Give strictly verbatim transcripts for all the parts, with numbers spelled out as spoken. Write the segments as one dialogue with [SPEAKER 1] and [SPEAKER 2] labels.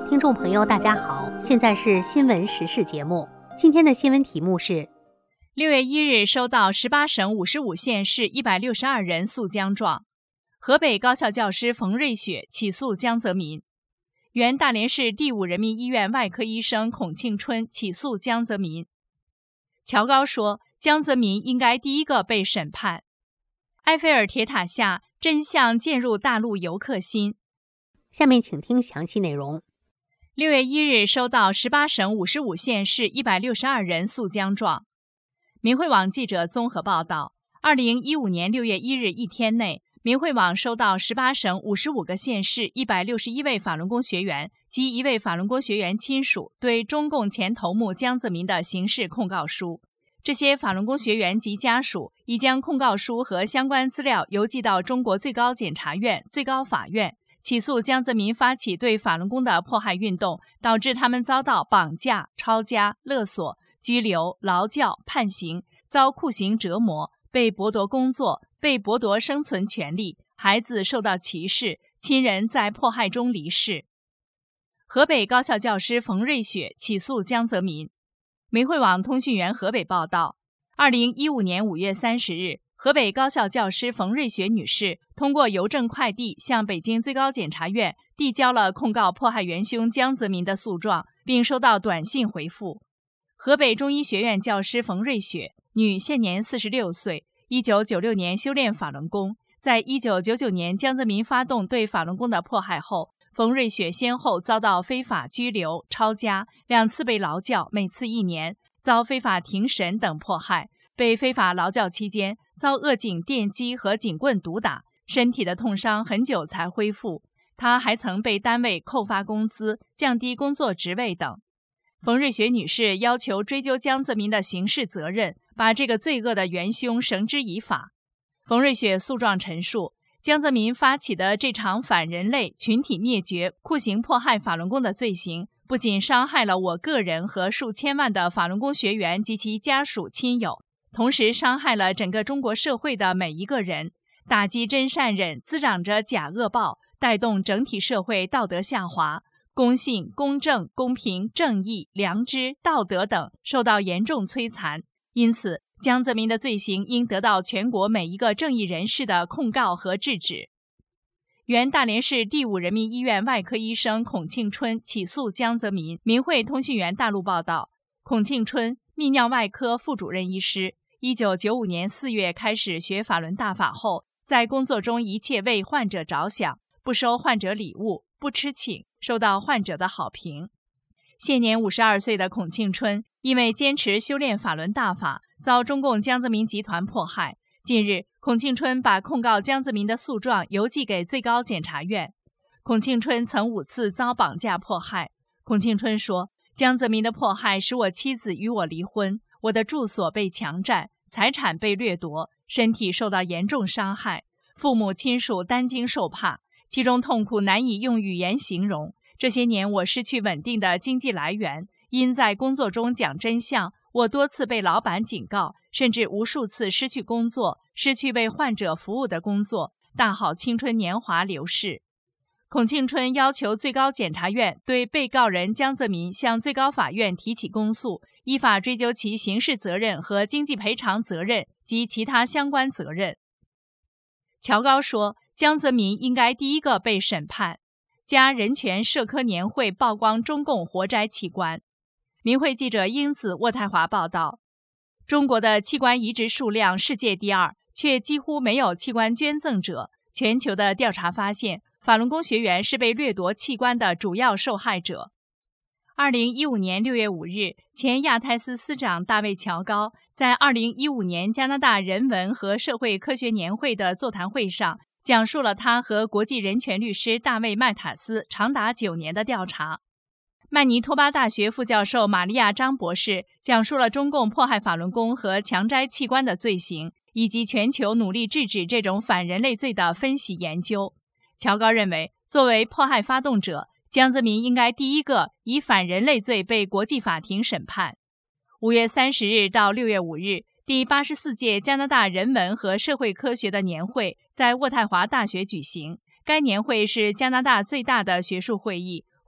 [SPEAKER 1] 听众朋友大家好，现在是新闻时事节目。今天的新闻题目是：
[SPEAKER 2] 六月一日收到十八省五十五县市一百六十二人诉姜状。河北高校教师冯瑞雪起诉江泽民。原大连市第五人民医院外科医生孔庆春起诉江泽民。乔高说，江泽民应该第一个被审判。埃菲尔铁塔下，真相渐入大陆游客心。
[SPEAKER 1] 下面请听详细内容。
[SPEAKER 2] 六月一日收到十八省五十五县市一百六十二人诉姜状。民汇网记者综合报道，二零一五年六月一日一天内，民汇网收到十八省五十五个县市一百六十一位法轮功学员及一位法轮功学员亲属对中共前头目江泽民的刑事控告书。这些法轮功学员及家属已将控告书和相关资料邮寄到中国最高检察院、最高法院，起诉江泽民发起对法轮功的迫害运动，导致他们遭到绑架、抄家、勒索、拘留、劳教、判刑，遭酷刑折磨，被剥夺工作，被剥夺生存权利，孩子受到歧视，亲人在迫害中离世。河北高校教师冯瑞雪起诉江泽民。民汇网通讯员河北报道，二零一五年五月三十日，河北高校教师冯瑞雪女士通过邮政快递向北京最高检察院递交了控告迫害元凶江泽民的诉状，并收到短信回复。河北中医学院教师冯瑞雪，女，现年四十六岁，一九九六年修炼法轮功，在一九九九年江泽民发动对法轮功的迫害后，冯瑞雪先后遭到非法拘留、抄家，两次被劳教，每次一年，遭非法庭审等迫害。被非法劳教期间，遭恶警电击和警棍毒打，身体的痛伤很久才恢复。他还曾被单位扣发工资、降低工作职位等。冯瑞雪女士要求追究江泽民的刑事责任，把这个罪恶的元凶绳之以法。冯瑞雪诉状陈述，江泽民发起的这场反人类、群体灭绝、酷刑迫害法轮功的罪行，不仅伤害了我个人和数千万的法轮功学员及其家属亲友，同时伤害了整个中国社会的每一个人，打击真善忍，滋长着假恶报，带动整体社会道德下滑，公信、公正、公平、正义、良知、道德等受到严重摧残。因此，江泽民的罪行应得到全国每一个正义人士的控告和制止。原大连市第五人民医院外科医生孔庆春起诉江泽民。民汇通讯员大陆报道，孔庆春，泌尿外科副主任医师，一九九五年四月开始学法轮大法后，在工作中一切为患者着想，不收患者礼物，不吃请，受到患者的好评。现年五十二岁的孔庆春，因为坚持修炼法轮大法，遭中共江泽民集团迫害。近日，孔庆春把控告江泽民的诉状邮寄给最高检察院。孔庆春曾五次遭绑架迫害。孔庆春说，江泽民的迫害使我妻子与我离婚，我的住所被强占，财产被掠夺，身体受到严重伤害，父母亲属担惊受怕，其中痛苦难以用语言形容。这些年我失去稳定的经济来源，因在工作中讲真相，我多次被老板警告，甚至无数次失去工作，失去为患者服务的工作，大好青春年华流逝。孔庆春要求最高检察院对被告人江泽民向最高法院提起公诉，依法追究其刑事责任和经济赔偿责任及其他相关责任。乔高说，江泽民应该第一个被审判。加人权社科年会曝光中共活摘器官。民汇记者英子渥太华报道，中国的器官移植数量世界第二，却几乎没有器官捐赠者。全球的调查发现，法轮功学员是被掠夺器官的主要受害者。二零一五年六月五日，前亚太司司长大卫·乔高在二零一五年加拿大人文和社会科学年会的座谈会上，讲述了他和国际人权律师大卫·麦塔斯长达九年的调查。曼尼托巴大学副教授玛利亚·张博士讲述了中共迫害法轮功和强摘器官的罪行，以及全球努力制止这种反人类罪的分析研究。乔高认为，作为迫害发动者，江泽民应该第一个以反人类罪被国际法庭审判。五月三十日到六月五日，第八十四届加拿大人文和社会科学的年会在渥太华大学举行。该年会是加拿大最大的学术会议，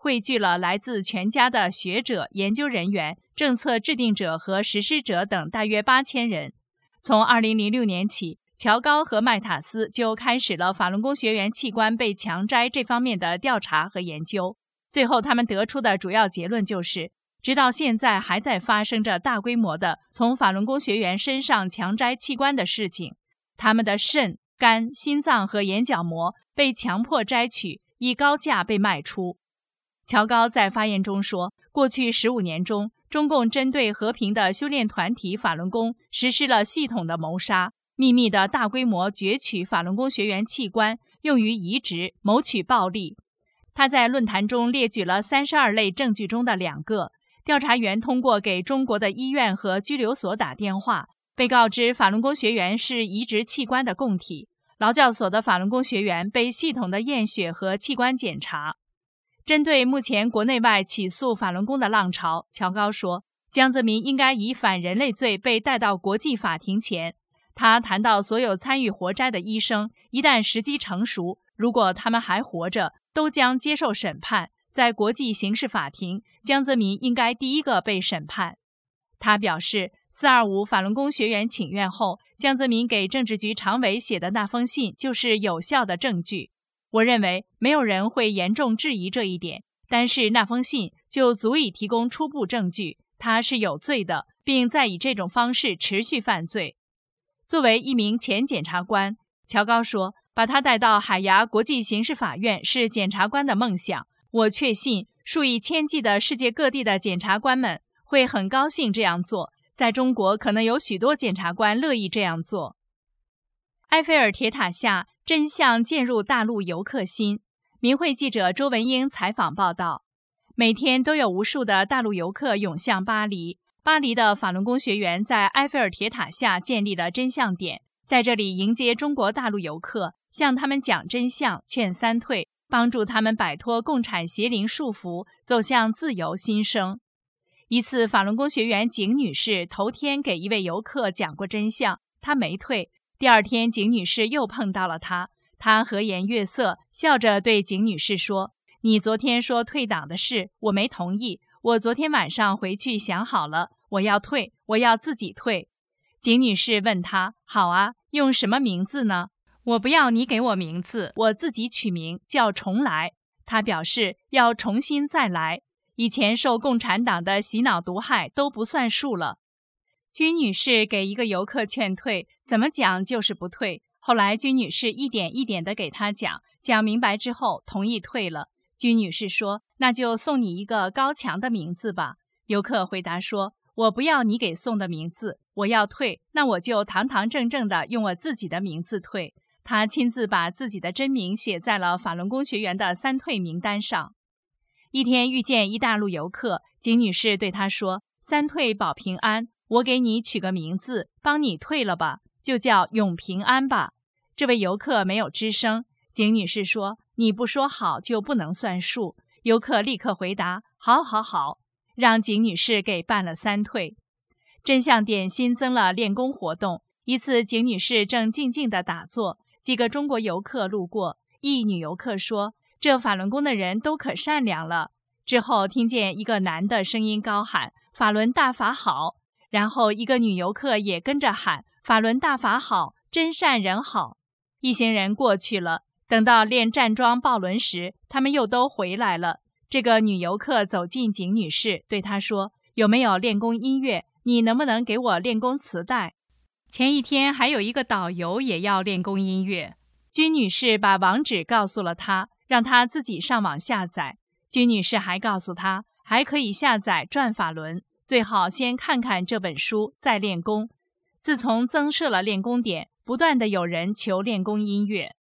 [SPEAKER 2] 汇聚了来自全家的学者、研究人员、政策制定者和实施者等大约八千人。从二零零六年起，乔高和麦塔斯就开始了法轮功学员器官被强摘这方面的调查和研究。最后他们得出的主要结论就是，直到现在还在发生着大规模的从法轮功学员身上强摘器官的事情。他们的肾、肝、心脏和眼角膜被强迫摘取，以高价被卖出。乔高在发言中说，过去十五年中，中共针对和平的修炼团体法轮功实施了系统的谋杀，秘密的大规模攫取法轮功学员器官，用于移植，谋取暴利。他在论坛中列举了三十二类证据中的两个。调查员通过给中国的医院和拘留所打电话，被告知法轮功学员是移植器官的供体。劳教所的法轮功学员被系统的验血和器官检查。针对目前国内外起诉法轮功的浪潮，乔高说，江泽民应该以反人类罪被带到国际法庭前。他谈到所有参与活摘的医生，一旦时机成熟，如果他们还活着，都将接受审判。在国际刑事法庭，江泽民应该第一个被审判。他表示，四二五法轮功学员请愿后，江泽民给政治局常委写的那封信就是有效的证据。我认为没有人会严重质疑这一点，但是那封信就足以提供初步证据，他是有罪的，并在以这种方式持续犯罪。作为一名前检察官，乔高说，把他带到海牙国际刑事法院是检察官的梦想。我确信数以千计的世界各地的检察官们会很高兴这样做，在中国可能有许多检察官乐意这样做。埃菲尔铁塔下，真相渐入大陆游客心。民汇记者周文英采访报道，每天都有无数的大陆游客涌向巴黎。巴黎的法轮功学员在埃菲尔铁塔下建立了真相点，在这里迎接中国大陆游客，向他们讲真相，劝三退，帮助他们摆脱共产邪灵束缚，走向自由新生。一次，法轮功学员景女士头天给一位游客讲过真相，她没退。第二天，景女士又碰到了她，她和颜悦色，笑着对景女士说，你昨天说退党的事，我没同意，我昨天晚上回去想好了，我要退，我要自己退。景女士问她，好啊，用什么名字呢？我不要你给我名字，我自己取名叫重来。他表示要重新再来，以前受共产党的洗脑毒害都不算数了。君女士给一个游客劝退，怎么讲就是不退。后来君女士一点一点地给他讲，讲明白之后同意退了。君女士说，那就送你一个高强的名字吧。游客回答说，我不要你给送的名字，我要退，那我就堂堂正正地用我自己的名字退。他亲自把自己的真名写在了法轮功学员的三退名单上。一天遇见一大陆游客，景女士对他说，三退保平安，我给你取个名字，帮你退了吧，就叫永平安吧。这位游客没有吱声。景女士说，你不说好就不能算数。游客立刻回答，好好好，让景女士给办了三退。真相点新增了练功活动。一次，景女士正静静地打坐，几个中国游客路过，一女游客说，这法轮功的人都可善良了。之后听见一个男的声音高喊，法轮大法好。然后一个女游客也跟着喊，法轮大法好，真善人好。一行人过去了，等到练站桩抱轮时，他们又都回来了。这个女游客走进景女士，对她说，有没有练功音乐？你能不能给我练功磁带？前一天还有一个导游也要练功音乐。君女士把网址告诉了他，让他自己上网下载。君女士还告诉他，还可以下载转法轮，最好先看看这本书再练功。自从增设了练功点，不断的有人求练功音乐。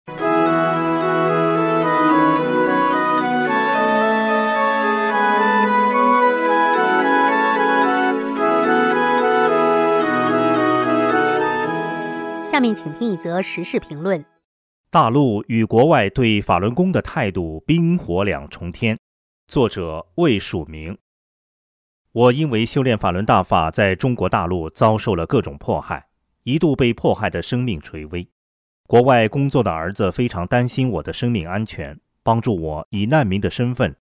[SPEAKER 1] 下面请听一则时事评论。
[SPEAKER 3] 大陆与国外对法轮功的态度冰火两重天。作者未署名。我因为修炼法轮大法在中国大陆遭受了各种迫害，一度被迫害的生命垂危。国外工作的儿子非常担心我的生命安全，帮助我以难民的身份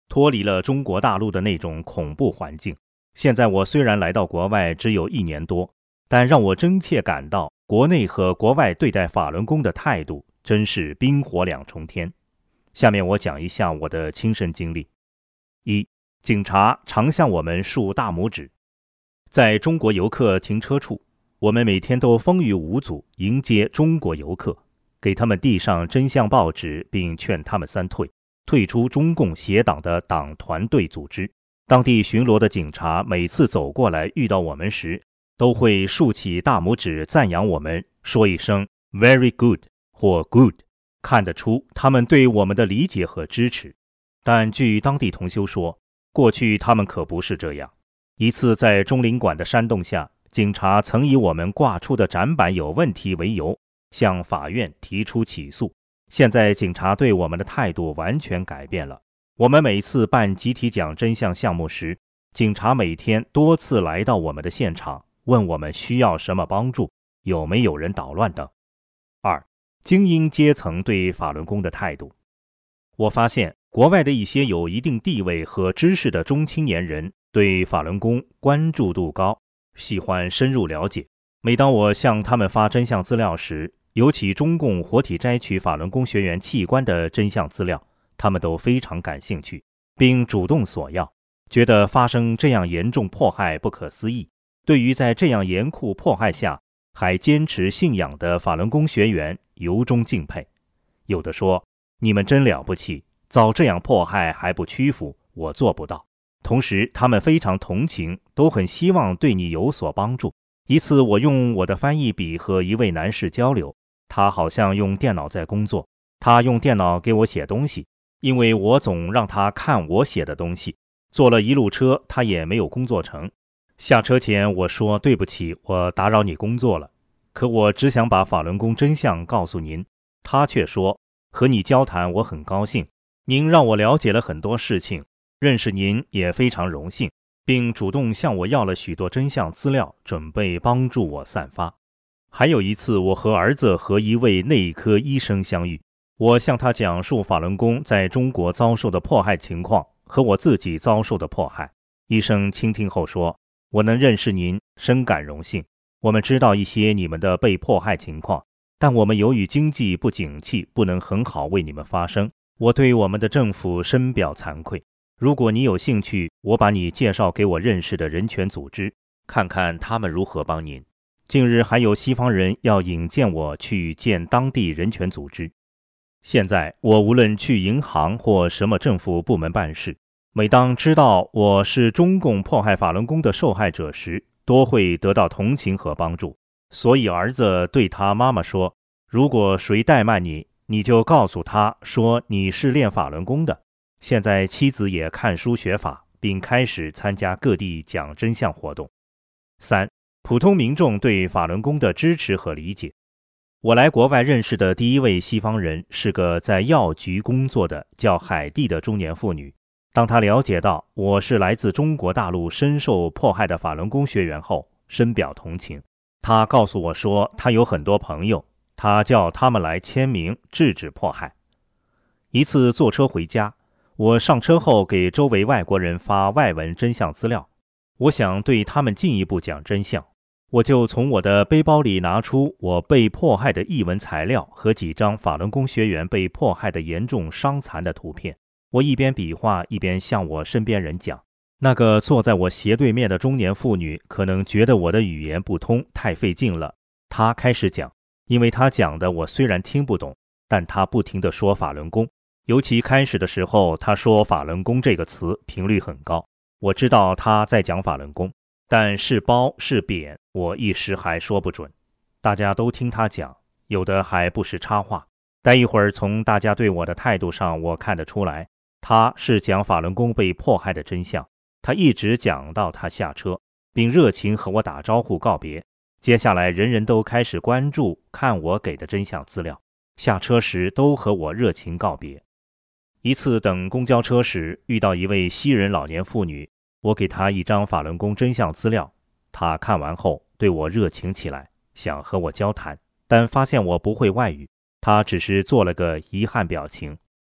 [SPEAKER 3] 脱离了中国大陆的那种恐怖环境。现在我虽然来到国外只有一年多，但让我真切感到国内和国外对待法轮功的态度真是冰火两重天。下面我讲一下我的亲身经历。一，警察常向我们竖大拇指。在中国游客停车处，我们每天都风雨无阻迎接中国游客，给他们递上真相报纸，并劝他们三退，退出中共邪党的党团队组织。当地巡逻的警察每次走过来遇到我们时，都会竖起大拇指赞扬我们，说一声 very good 或 good， 看得出他们对我们的理解和支持。但据当地同修说，过去他们可不是这样。一次在中领馆的煽动下，警察曾以我们挂出的展板有问题为由，向法院提出起诉。现在警察对我们的态度完全改变了。我们每次办集体讲真相项目时，警察每天多次来到我们的现场，问我们需要什么帮助，有没有人捣乱等。二，精英阶层对法轮功的态度。我发现国外的一些有一定地位和知识的中青年人对法轮功关注度高，喜欢深入了解。每当我向他们发真相资料时，尤其中共活体摘取法轮功学员器官的真相资料，他们都非常感兴趣，并主动索要，觉得发生这样严重迫害不可思议。对于在这样严酷迫害下还坚持信仰的法轮功学员，由衷敬佩。有的说，你们真了不起，遭这样迫害还不屈服，我做不到。同时他们非常同情，都很希望对你有所帮助。一次我用我的翻译笔和一位男士交流，他好像用电脑在工作，他用电脑给我写东西，因为我总让他看我写的东西。坐了一路车，他也没有工作成。下车前我说，对不起，我打扰你工作了，可我只想把法轮功真相告诉您。他却说，和你交谈我很高兴，您让我了解了很多事情，认识您也非常荣幸，并主动向我要了许多真相资料，准备帮助我散发。还有一次，我和儿子和一位内科医生相遇，我向他讲述法轮功在中国遭受的迫害情况和我自己遭受的迫害。医生倾听后说，我能认识您，深感荣幸。我们知道一些你们的被迫害情况，但我们由于经济不景气，不能很好为你们发声。我对我们的政府深表惭愧。如果你有兴趣，我把你介绍给我认识的人权组织，看看他们如何帮您。近日还有西方人要引荐我去见当地人权组织。现在我无论去银行或什么政府部门办事，每当知道我是中共迫害法轮功的受害者时，多会得到同情和帮助。所以儿子对他妈妈说，如果谁怠慢你，你就告诉他说你是练法轮功的。现在妻子也看书学法，并开始参加各地讲真相活动。三，普通民众对法轮功的支持和理解。我来国外认识的第一位西方人是个在药局工作的叫海蒂的中年妇女。当她了解到我是来自中国大陆深受迫害的法轮功学员后，深表同情。她告诉我说，她有很多朋友，她叫他们来签名制止迫害。一次坐车回家，我上车后给周围外国人发外文真相资料，我想对他们进一步讲真相。我就从我的背包里拿出我被迫害的译文材料和几张法轮功学员被迫害的严重伤残的图片。我一边比划，一边向我身边人讲。那个坐在我斜对面的中年妇女可能觉得我的语言不通，太费劲了。她开始讲，因为她讲的我虽然听不懂，但她不停地说法轮功。尤其开始的时候，她说法轮功这个词频率很高。我知道她在讲法轮功，但是褒是贬，我一时还说不准。大家都听她讲，有的还不时插话。待一会儿，从大家对我的态度上，我看得出来，她是讲法轮功被迫害的真相。她一直讲到她下车，并热情和我打招呼告别。接下来人人都开始关注看我给的真相资料，下车时都和我热情告别。一次等公交车时，遇到一位西人老年妇女，我给她一张法轮功真相资料，她看完后对我热情起来，想和我交谈，但发现我不会外语，她只是做了个遗憾表情。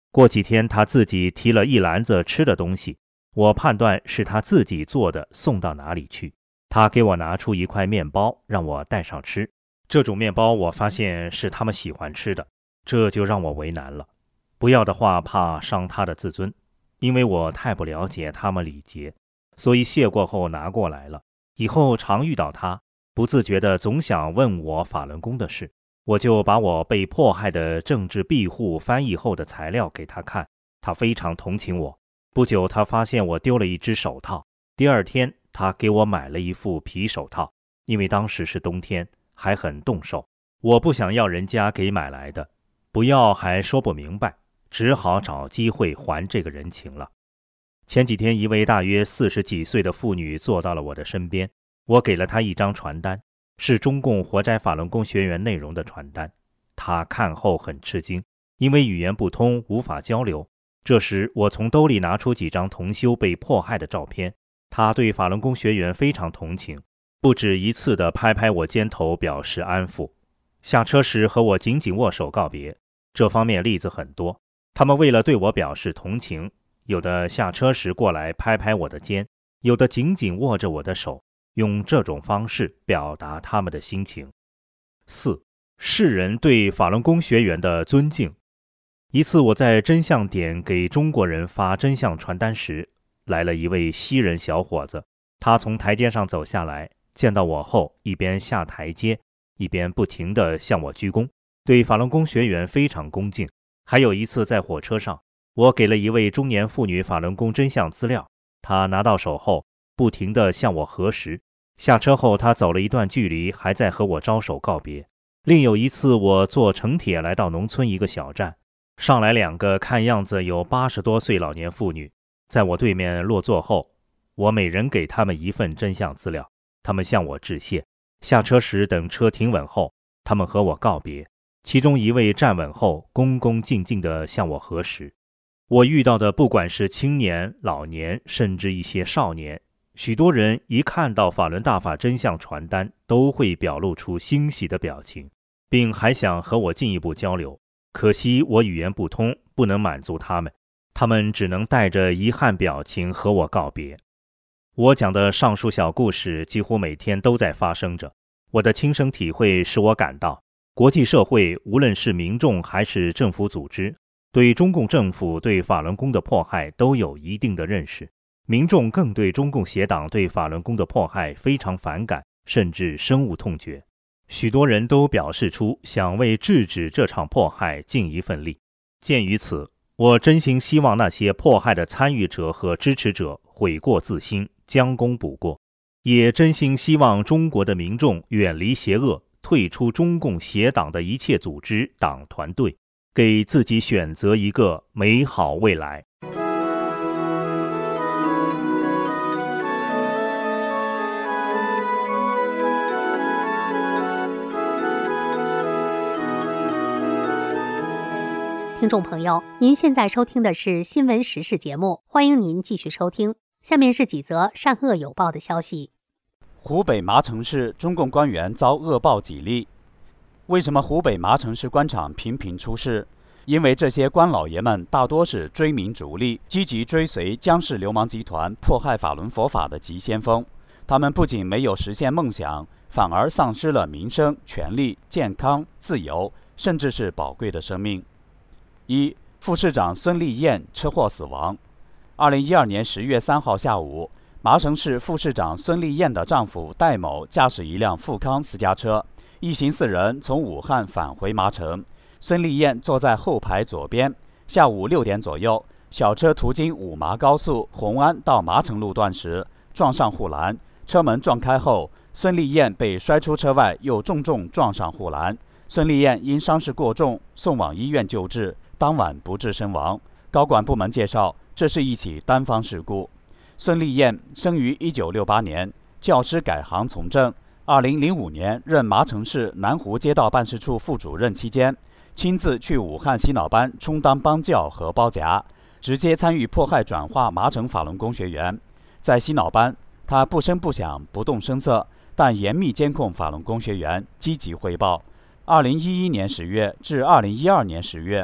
[SPEAKER 3] 过几天他自己提了一篮子吃的东西，我判断是他自己做的，送到哪里去。他给我拿出一块面包让我带上吃，这种面包我发现是他们喜欢吃的，这就让我为难了。不要的话怕伤他的自尊，因为我太不了解他们礼节，所以谢过后拿过来了。以后常遇到他，不自觉地总想问我法轮功的事，我就把我被迫害的政治庇护翻译后的材料给他看，他非常同情我。不久他发现我丢了一只手套，第二天他给我买了一副皮手套，因为当时是冬天，还很冻手，我不想要人家给买来的，不要还说不明白，只好找机会还这个人情了。前几天一位大约四十几岁的妇女坐到了我的身边，我给了她一张传单，是中共活摘法轮功学员内容的传单。她看后很吃惊，因为语言不通，无法交流。这时我从兜里拿出几张同修被迫害的照片，她对法轮功学员非常同情，不止一次地拍拍我肩头表示安抚。下车时和我紧紧握手告别，这方面例子很多。他们为了对我表示同情，有的下车时过来拍拍我的肩，有的紧紧握着我的手，用这种方式表达他们的心情。四、世人对法轮功学员的尊敬。一次我在真相点给中国人发真相传单时，来了一位西人小伙子，他从台阶上走下来，见到我后一边下台阶一边不停地向我鞠躬，对法轮功学员非常恭敬。还有一次在火车上，我给了一位中年妇女法轮功真相资料，她拿到手后不停地向我核实，下车后她走了一段距离，还在和我招手告别。另有一次我坐城铁来到农村一个小站，上来两个看样子有八十多岁老年妇女，在我对面落座后，我每人给他们一份真相资料，他们向我致谢。下车时等车停稳后，他们和我告别，其中一位站稳后恭恭敬敬地向我核实。我遇到的不管是青年、老年，甚至一些少年，许多人一看到法轮大法真相传单都会表露出欣喜的表情，并还想和我进一步交流。可惜我语言不通，不能满足他们，他们只能带着遗憾表情和我告别。我讲的上述小故事几乎每天都在发生着，我的亲身体会使我感到，国际社会无论是民众还是政府组织，对中共政府对法轮功的迫害都有一定的认识，民众更对中共邪党对法轮功的迫害非常反感，甚至深恶痛绝。许多人都表示出想为制止这场迫害尽一份力。鉴于此，我真心希望那些迫害的参与者和支持者悔过自新，将功补过，也真心希望中国的民众远离邪恶，退出中共邪党的一切组织党团队，给自己选择一个美好未来。
[SPEAKER 1] 听众朋友，您现在收听的是新闻时事节目，欢迎您继续收听。下面是几则善恶有报的消息。
[SPEAKER 4] 湖北麻城市中共官员遭恶报几例。为什么湖北麻城市官场频频出事？因为这些官老爷们大多是追名逐利，积极追随江氏流氓集团迫害法轮佛法的急先锋。他们不仅没有实现梦想，反而丧失了民生、权利、健康、自由，甚至是宝贵的生命。一、副市长孙立艳车祸死亡。二零一二年十月三号下午，麻城市副市长孙立艳的丈夫戴某驾驶一辆富康私家车，一行四人从武汉返回麻城。孙立艳坐在后排左边。下午六点左右，小车途经五麻高速红安到麻城路段时，撞上护栏，车门撞开后，孙立艳被摔出车外，又重重撞上护栏。孙立艳因伤势过重，送往医院救治，当晚不治身亡。高管部门介绍，这是一起单方事故。孙立艳生于一九六八年，教师改行从政。二零零五年任麻城市南湖街道办事处副主任期间，亲自去武汉洗脑班充当帮教和包夹，直接参与迫害转化麻城法轮功学员。在洗脑班，他不声不响，不动声色，但严密监控法轮功学员，积极汇报。二零一一年十月至二零一二年十月，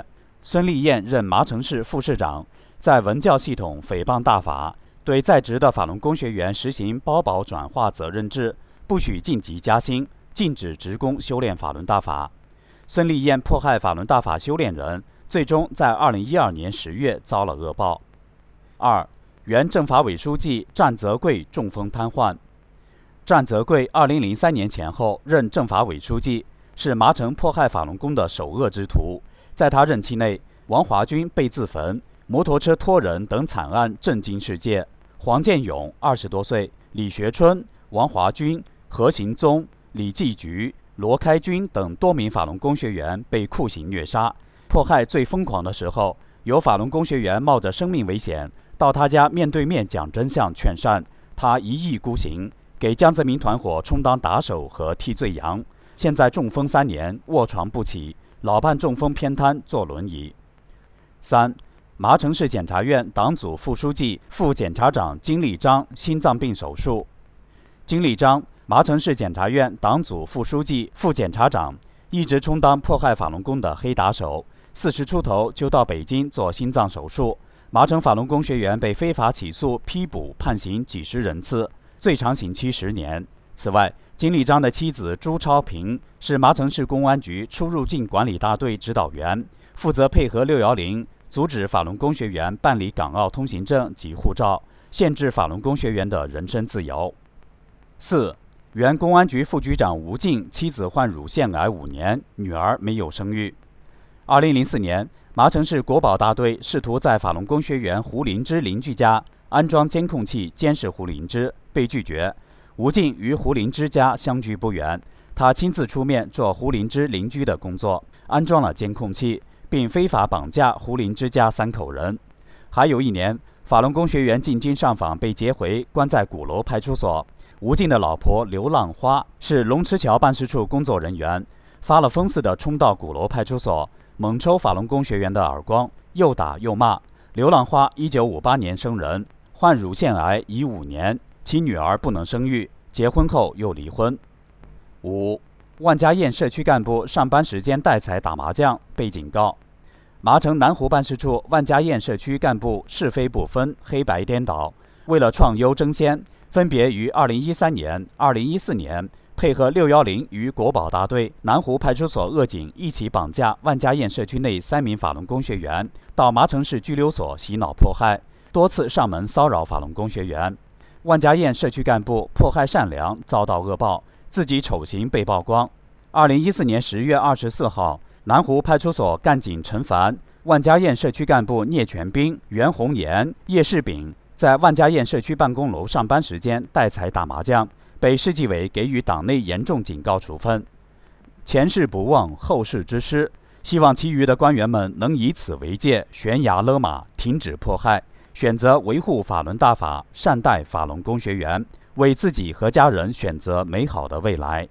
[SPEAKER 4] 孙立彦任麻城市副市长，在文教系统诽谤大法，对在职的法轮功学员实行包保转化责任制，不许晋级加薪，禁止职工修炼法轮大法。孙立彦迫害法轮大法修炼人，最终在二零一二年十月遭了恶报。二、原政法委书记战泽贵中风瘫痪。战泽贵二零零三年前后任政法委书记，是麻城迫害法轮功的首恶之徒。在他任期内，王华军被自焚、摩托车拖人等惨案震惊世界。黄建勇二十多岁，李学春、王华军、何行宗、李继菊、罗开军等多名法轮功学员被酷刑虐杀。迫害最疯狂的时候，有法轮功学员冒着生命危险到他家面对面讲真相劝善，他一意孤行，给江泽民团伙充当打手和替罪羊。现在中风三年，卧床不起，老伴中风偏瘫，坐轮椅。三、麻城市检察院党组副书记、副检察长金立章心脏病手术。金立章，麻城市检察院党组副书记、副检察长，一直充当迫害法轮功的黑打手。四十出头就到北京做心脏手术。麻城法轮功学员被非法起诉、批捕、判刑几十人次，最长刑期十年。此外，金立章的妻子朱超平是麻城市公安局出入境管理大队指导员，负责配合六一零，阻止法轮功学员办理港澳通行证及护照，限制法轮功学员的人身自由。四、原公安局副局长吴静妻子患乳腺癌五年，女儿没有生育。二零零四年，麻城市国保大队试图在法轮功学员胡灵芝邻居家安装监控器监视胡灵芝，被拒绝。吴静与胡灵芝家相距不远，他亲自出面做胡灵芝邻居的工作，安装了监控器，并非法绑架胡灵芝家三口人。还有一年，法轮功学员进京上访被劫回，关在鼓楼派出所。吴静的老婆刘浪花是龙池桥办事处工作人员，发了疯似的冲到鼓楼派出所，猛抽法轮功学员的耳光，又打又骂。刘浪花一九五八年生人，患乳腺癌已五年，其女儿不能生育，结婚后又离婚。五、万家堰社区干部上班时间带财打麻将被警告。麻城南湖办事处万家堰社区干部是非不分，黑白颠倒，为了创优争先，分别于二零一三年、二零一四年配合六一零与国保大队、南湖派出所恶警一起绑架万家堰社区内三名法轮功学员，到麻城市拘留所洗脑迫害，多次上门骚扰法轮功学员。万家堰社区干部迫害善良，遭到恶报，自己丑行被曝光。二零一四年十月二十四号，南湖派出所干警陈凡、万家堰社区干部聂全兵、袁红岩、叶世炳在万家堰社区办公楼上班时间带财打麻将，被市纪委给予党内严重警告处分。前事不忘，后事之师，希望其余的官员们能以此为戒，悬崖勒马，停止迫害，选择维护法轮大法，善待法轮功学员，为自己和家人选择美好的未来。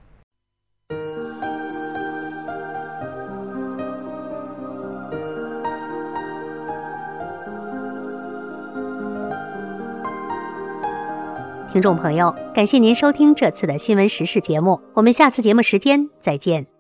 [SPEAKER 1] 听众朋友，感谢您收听这次的新闻时事节目，我们下次节目时间再见。